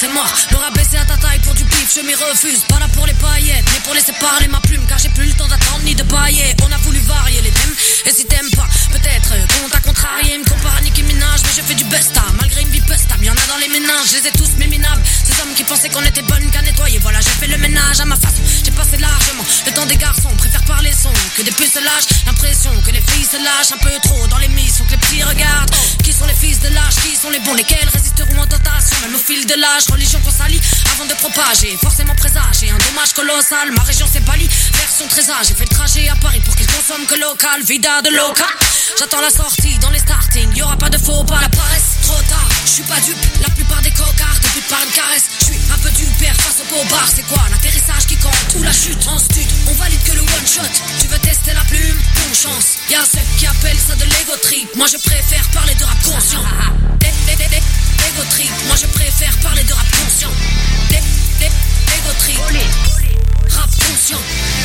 c'est mort. Le rabaisser à ta taille pour du pif, je m'y refuse. Pas là pour les paillettes, mais pour laisser parler ma plume. Car j'ai plus le temps d'attendre ni de bailler. On a voulu varier les thèmes, et si t'aimes pas, peut-être qu'on t'a contrarié. Me compare à Nicki Minaj, mais je fais du busta. Malgré une vie bustable, y'en a dans les ménages, je les ai tous méminables. Ces hommes qui pensaient qu'on était bonnes qu'à nettoyer. Voilà, j'ai fait le ménage à ma façon. J'ai passé largement le temps des garçons. Préfère parler son que des puces se lâchent. L'impression que les filles se lâchent un peu trop dans les missions que les petits regardent. Qui sont les fils de l'âge, qui sont les bons, lesquels résisteront en tentation, même au fil de l'âge. Religion qu'on salit avant de propager, forcément présager un dommage colossal. Ma région c'est Bali, version très âge. J'ai fait le trajet à Paris pour qu'ils consomment que local. Vida de local. J'attends la sortie dans les starting. Y'aura pas de faux pas, la paresse trop tard. Je suis pas dupe, la plupart des cocards te butent par une caresse. Je suis un peu du père face au beau bar. C'est quoi l'atterrissage qui compte ou la chute en stud? On valide que le one shot. Tu veux tester la plume? Bonne chance. Y'a ceux qui appellent ça de l'ego trip. Moi je préfère parler de rap conscient. Ego trip. Moi je préfère parler de rap conscient. Ego trip. Rap conscient.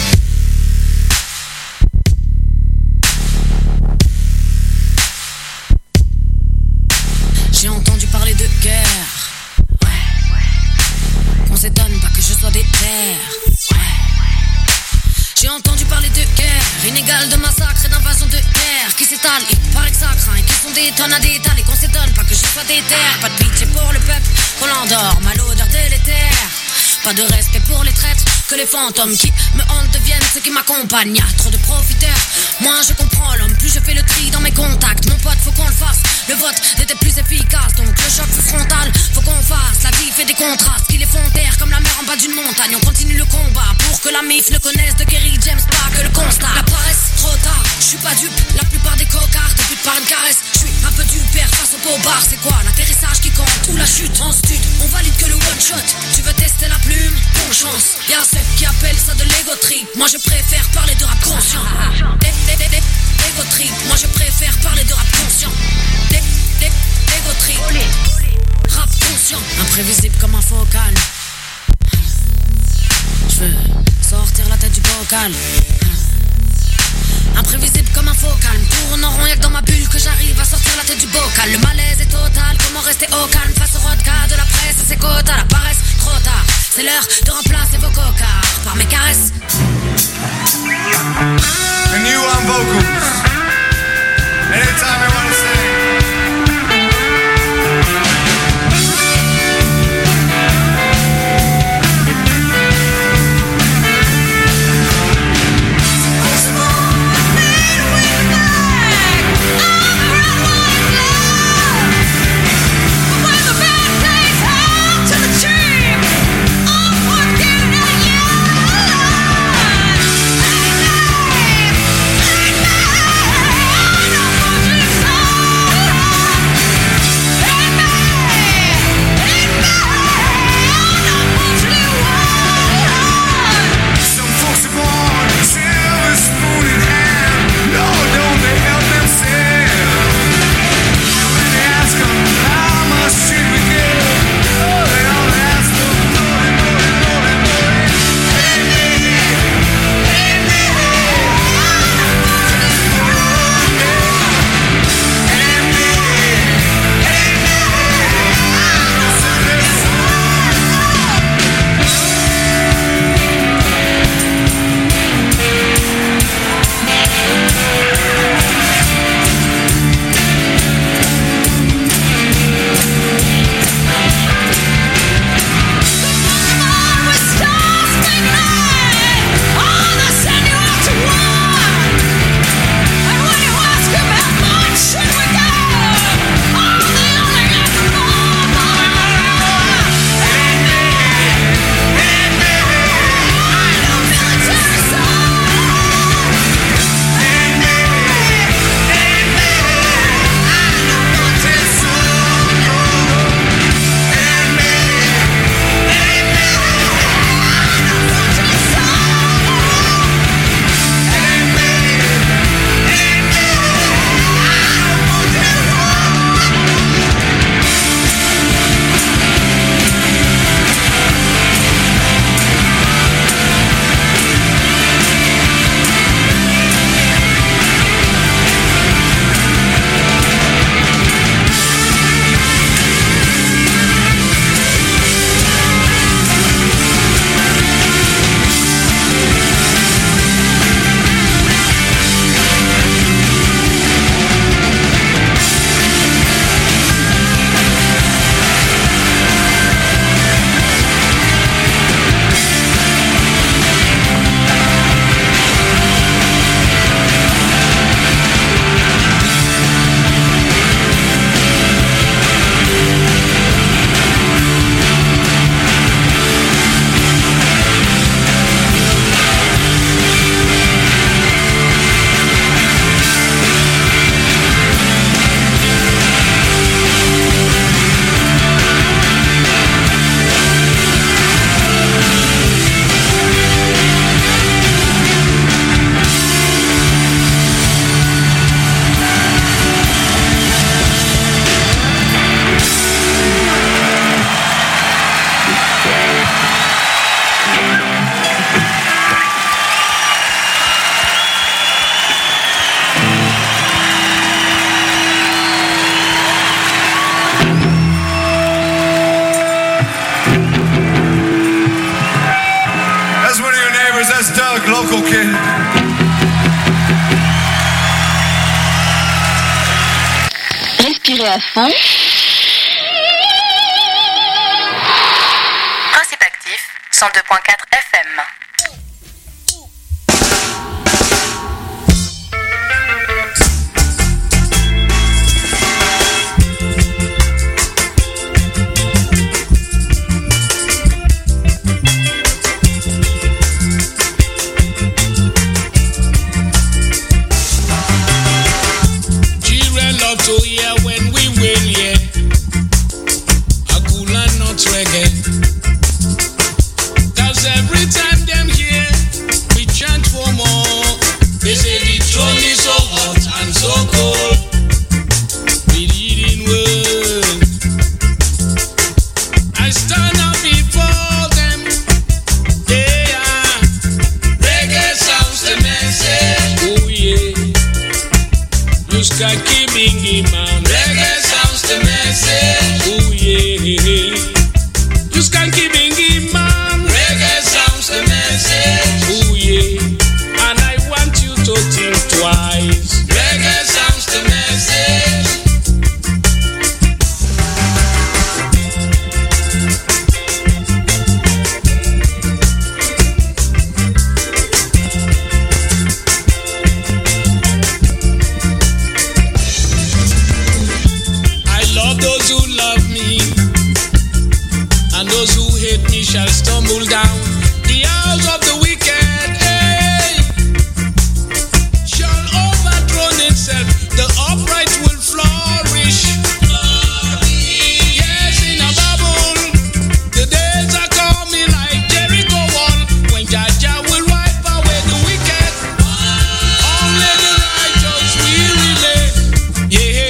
J'ai entendu parler de guerre. Ouais. Qu'on s'étonne pas que je sois déter. Ouais. J'ai entendu parler de guerre inégale, de massacre et d'invasion de terre qui s'étale. Il paraît que ça craint et qu'ils sont des tonnes à détaler. Qu'on s'étonne pas que je sois déter. Pas de pitié pour le peuple, qu'on l'endort, mal odeur délétère. Pas de respect pour les traîtres, que les fantômes qui me hantent deviennent ceux qui m'accompagnent. Y'a trop de profiteurs, moi je comprends l'homme. Plus je fais le tri dans mes contacts, mon pote faut qu'on le fasse. Le vote était plus efficace, donc le choc fut frontal. Faut qu'on fasse, la vie fait des contrastes qui les font taire comme la mer en bas d'une montagne. On continue le combat pour que la MIF le connaisse. De Kerry James, pas que le constat. La paresse, trop tard, je suis pas dupe. La plupart des cocards te butent par une caresse. Je suis un peu du père face au beau bar. C'est quoi l'atterrissage qui compte ou la chute en stud? On valide que le one shot. Tu veux tester la plume? Bonne chance. Y'a ceux qui appellent ça de l'ego trip. Moi je préfère parler de rap conscient. Ego trip. Moi je préfère parler de rap conscient. Ego trip. Rap conscient. Imprévisible comme un focal. Je veux sortir la tête du bocal. Imprévisible comme un focal. Tourne en rond, y'a que dans ma bulle que j'arrive à sortir la tête du bocal. Le malaise est total, comment rester au calme face au rodka de la presse et ses quotas. La paresse, trop tard, c'est l'heure de remplacer vos cocards par mes caresses. And you on vocals. Anytime I wanna say. Oh, vocal kit. Respirez à fond. Principe actif, 102.4 FM. To hear when we will, yeah. A cool and not reggae. 'Cause every time them hear, we chant for more. They say the throne is so hot and so cold. We reading word. I stand up before them. Yeah. Reggae sounds the message. Oh yeah. You can keep Bingy man. Reggae sounds the message. Oh yeah. You can keep Bingy man. Reggae sounds the message. Oh yeah. And I want you to think twice. Reggae sounds the message. Those who love me and those who hate me shall stumble down. The house of the wicked, hey, shall overthrow itself. The upright will flourish. Yes, in a bubble, the days are coming like Jericho wall, when Jaja will wipe away the wicked. Only the righteous will remain. Yeah.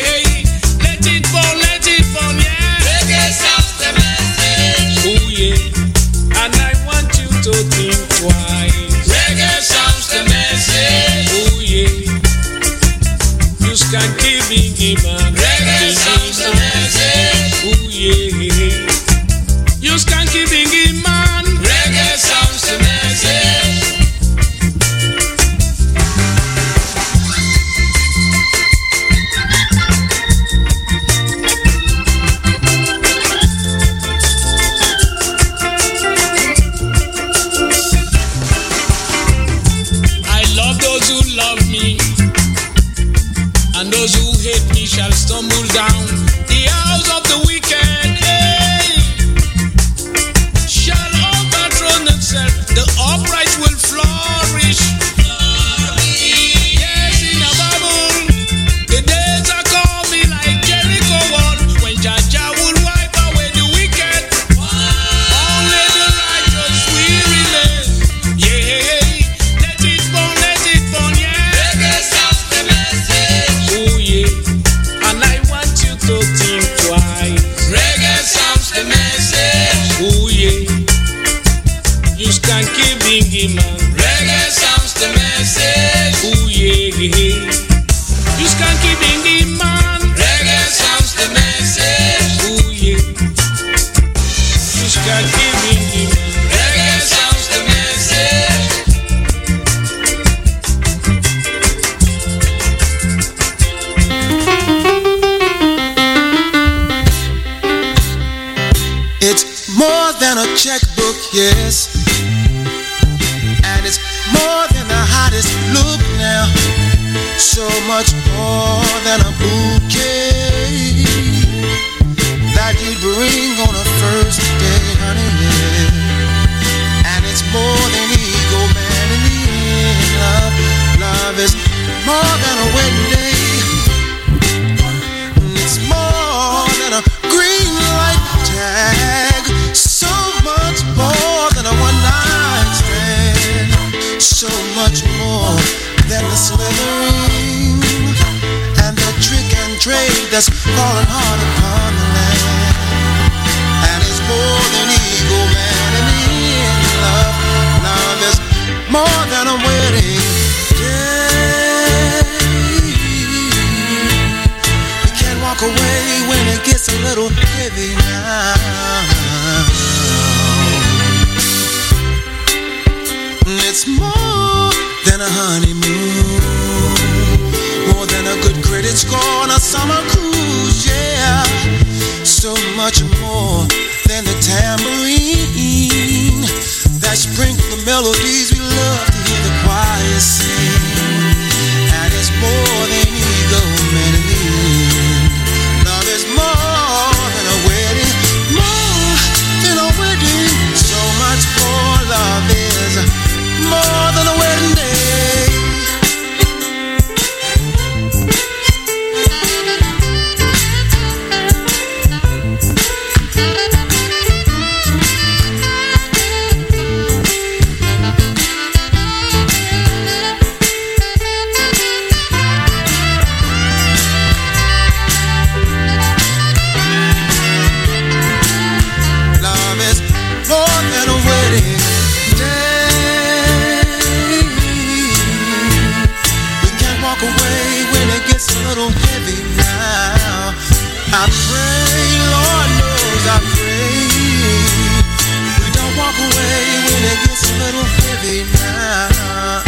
Oh yeah, and I want you to think twice. Reggae sounds the message. Oh yeah, you can keep Bingy man. Reggae sounds the message. Oh yeah, you can keep Bingy man. Reggae sounds the message. And those who hate me shall stumble down. The house of the wicked, hey, shall overthrow itself. The upright will flourish. Yes, in a bubble, the days are coming like Jericho wall, when Jaja will wipe away the wicked. Only the righteous will remain. Yeah, let it burn, yeah. Reggae sounds the message. Oh yeah, and I want you to think twice. Reggae sounds the message. Oh yeah, you can keep Bingy man. Reggae sounds the message. Oh yeah, you can keep Bingy man. Reggae sounds the message. Oh yeah, you can keep Bingy man. Reggae sounds the message. It's more than a checkbook, yes. And it's more than the hottest look now. So much more than a bouquet that you'd bring on a first day, honey, yeah. And it's more than ego, man, in the end, love. Love is more than a wedding day. It's more than a green light tag. So much more than a one-night stand. So much more than the slithering and the trick and trade that's falling hard upon the land. And it's more than ego, man, in the end, love. Love is more than a wedding day. You can't walk away when it gets a little heavy now. It's more than a honeymoon, more than a good credit score on a summer cruise, yeah. So much more than the tambourine that sprinkle the melodies we love to hear the choir sing. And it's more than ego managing. Love is more than a wedding, more than a wedding. So much more. Love is more than a wedding day. I pray, Lord knows I pray, we don't walk away when it gets a little heavy now.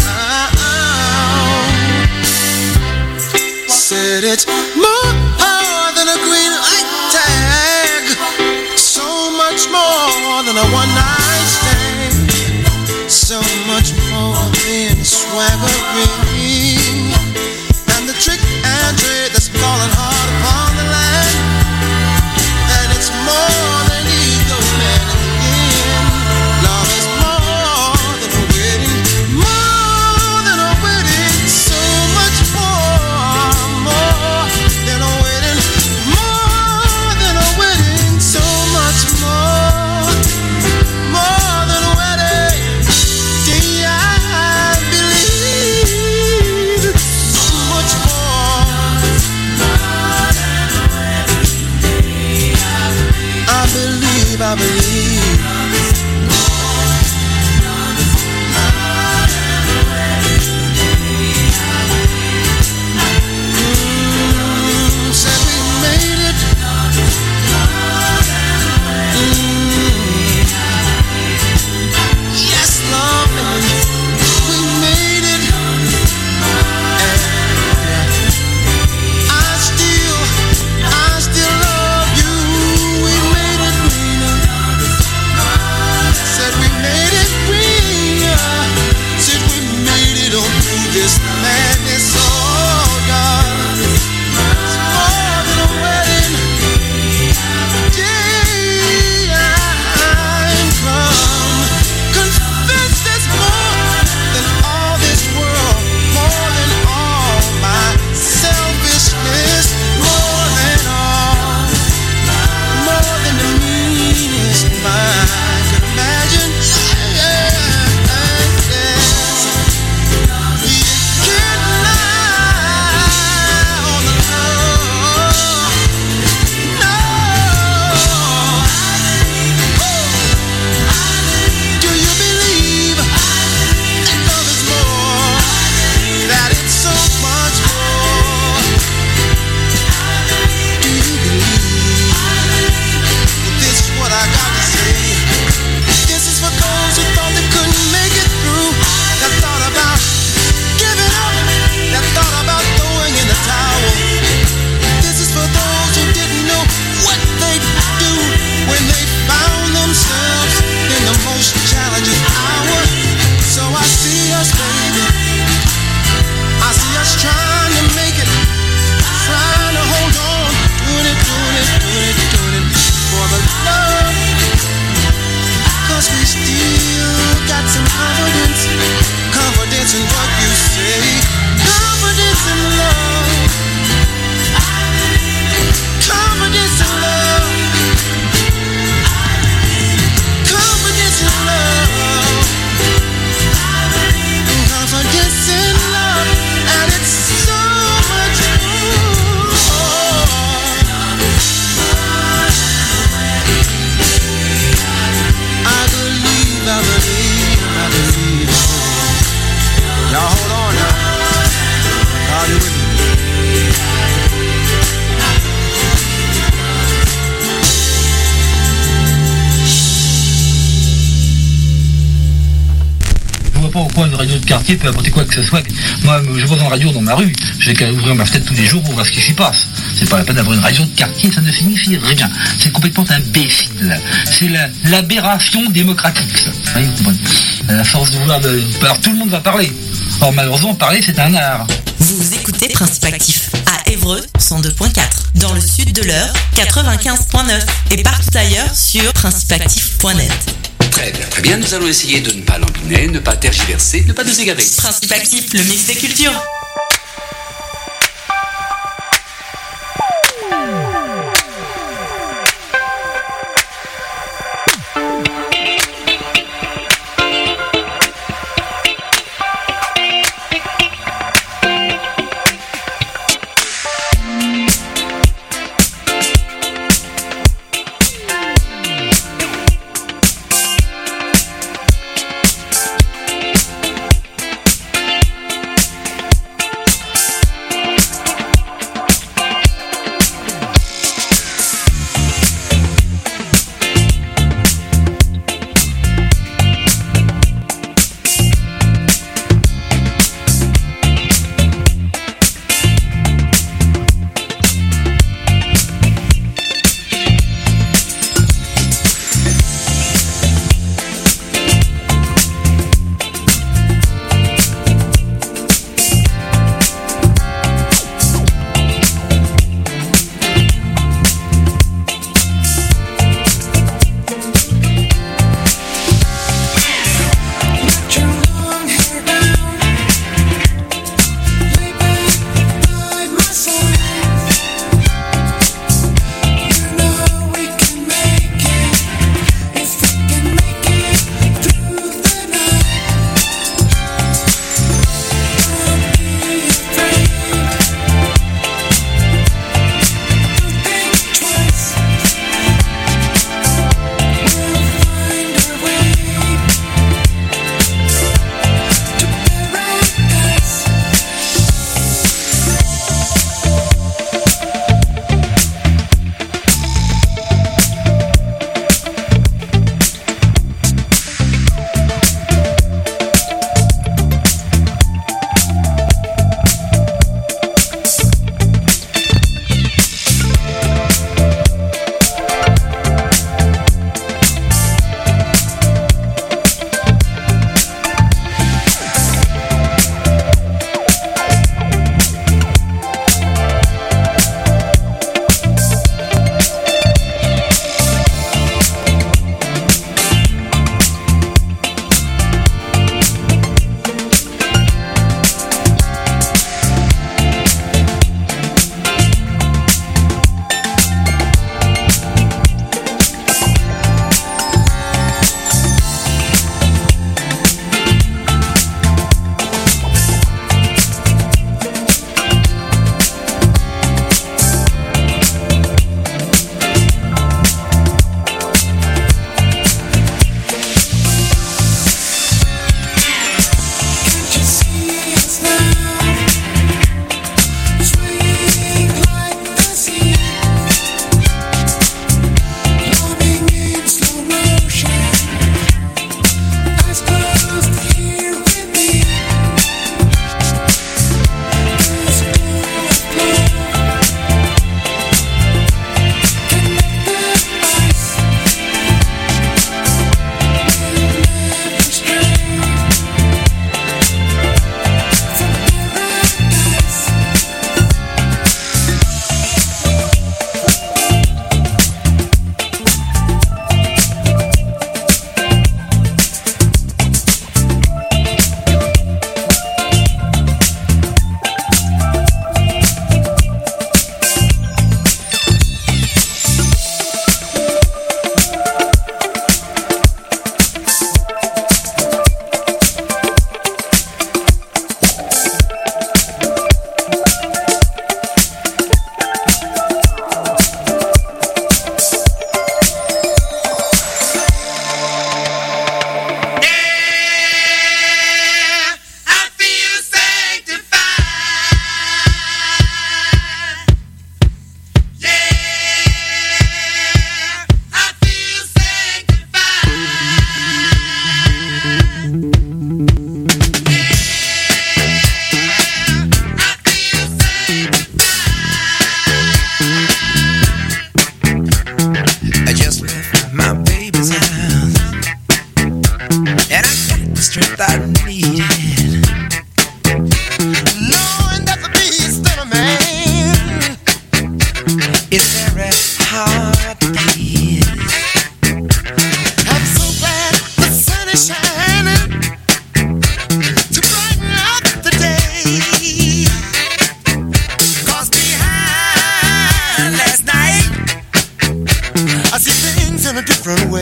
Said it's more than a green light tag, so much more than a one-night stand, so much more than swaggering, and the trick and trade that's falling hard upon the land. And it's more than ego managing. Love is more than a wedding, more than a wedding. So much more, more than a wedding, more than a wedding. So much more, more than a wedding. Do I believe so much more? I believe. Said we made it. Yes, Lord, we made it. I still love you. We made it. vois pas en quoi une radio de quartier peut apporter quoi que ce soit. Moi, je vois une radio dans ma rue, j'ai qu'à ouvrir ma fenêtre tous les jours pour voir ce qui s'y passe. C'est pas la peine d'avoir une radio de quartier, ça ne signifie rien. C'est complètement imbécile. C'est l'aberration démocratique, ça. Vous voyez, vous comprenez. À force de vouloir... Alors tout le monde va parler. Or malheureusement, parler, c'est un art. Vous écoutez Principe Actif à Évreux 102.4, dans le sud de l'Eure 95.9 et partout ailleurs sur principeactif.net. Très bien, nous allons essayer de ne pas lambiner, ne pas tergiverser, ne pas nous égarer. Principe Actif, le mix des cultures.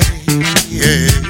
Yeah.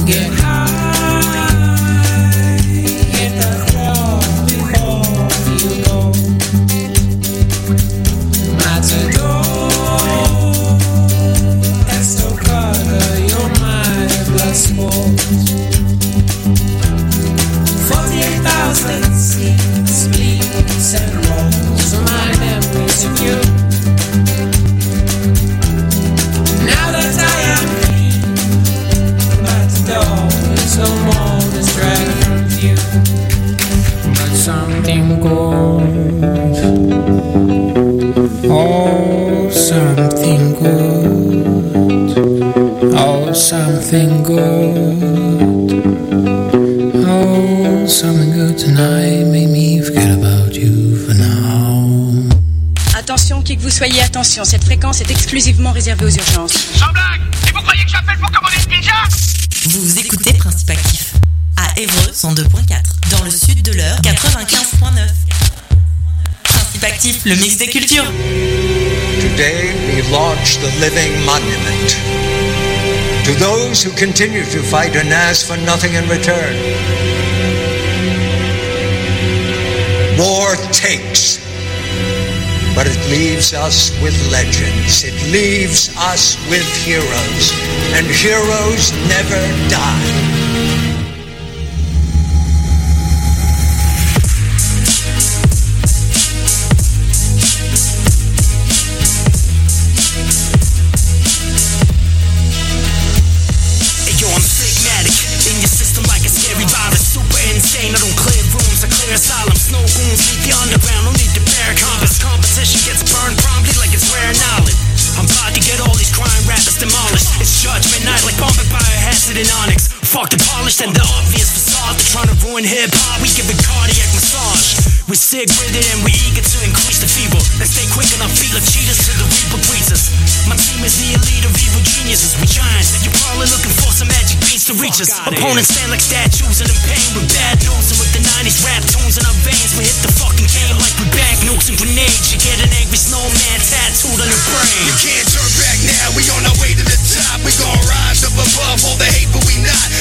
Get high, get the floor before you go. Matador, Estocada, you're my blood sport. 48,000 seats, bleeds and rolls are my memories of you. Now that I am free, Matador is no more distracted from view. But something goes, oh something good, oh something good, oh something good tonight made me forget about you for now. Attention, qui que vous soyez, attention, cette fréquence est exclusivement réservée aux urgences. Sans blague! Et vous croyez que j'appelle pour commander une pizza? Vous écoutez Principe Actif à Évreux 102.4, dans le sud de l'heure 95.9. Principe Actif, le mix des cultures. Today we launch the living monument to those who continue to fight and ask for nothing in return. War takes, but it leaves us with legends. It leaves us with heroes, and heroes never die. I don't clear rooms, I clear asylums. No goons leave the underground, no need to bear compass. Competition gets burned promptly like it's rare knowledge. I'm about to get all these crime rappers demolished. It's judgment night like bombing biohazard and onyx. Fuck the polished and the obvious facade. They're trying to ruin hip-hop, we give it cardiac massage. We're sick with it and we're eager to increase the fever. Let's stay quick on our feet like cheetahs to the reaper greets us. My team is the elite of evil geniuses. We giants, you're probably looking for some magic beats to reach us. Opponents stand like statues and in pain with bad news. And with the 90s rap tunes in our veins, we hit the fucking game like we back nukes and grenades. You get an angry snowman tattooed on your brain. You can't turn back now, we on our way to the top. We gon' rise up above all the hate, but we not.